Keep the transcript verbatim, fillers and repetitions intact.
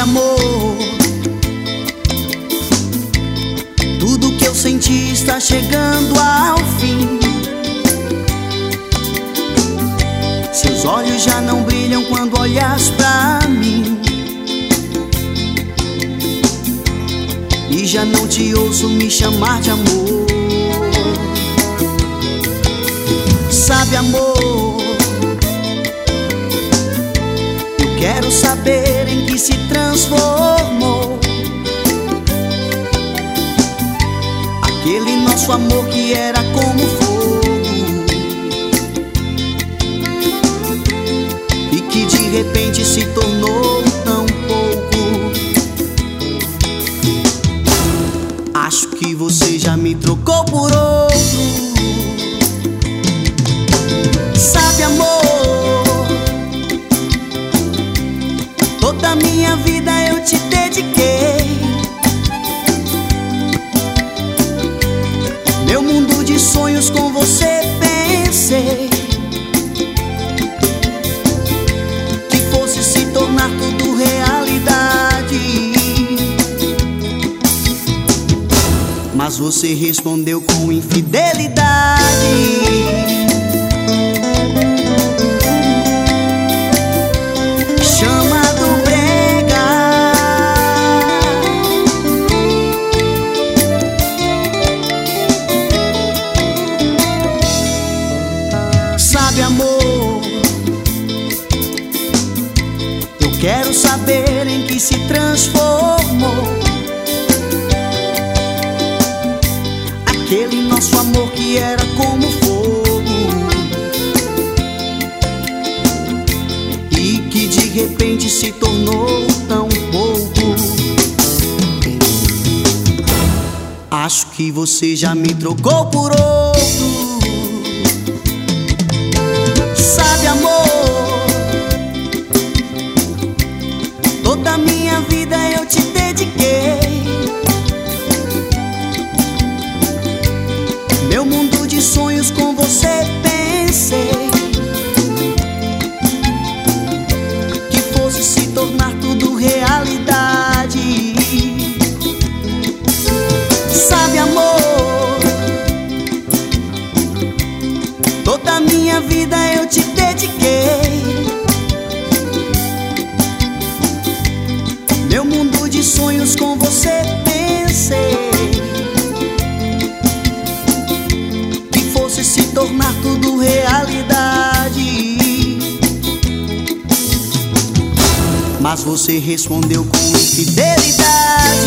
amor, tudo que eu senti está chegando ao fim. Seus olhos já não brilham quando olhas pra mim, e já não te ouço me chamar de amor. Sabe, amor, eu quero saber em que se transformou aquele nosso amor que era como fogo e que de repente se tornou tão pouco. Acho que você já me trocou por outro. Sabe, amor, toda a minha vida eu te dediquei. Meu mundo de sonhos com você pensei que fosse se tornar tudo realidade, mas você respondeu com infidelidade. Sabe, amor, eu quero saber em que se transformou aquele nosso amor que era como fogo e que de repente se tornou tão pouco. Acho que você já me trocou por outro. Sabe, amor, toda a minha vida eu te dediquei. Meu mundo de sonhos com você pensei que fosse se tornar tudo realidade. Sabe, amor, toda a minha vida eu te dediquei. Meu mundo de sonhos com você pensei que fosse se tornar tudo realidade, mas você respondeu com infidelidade.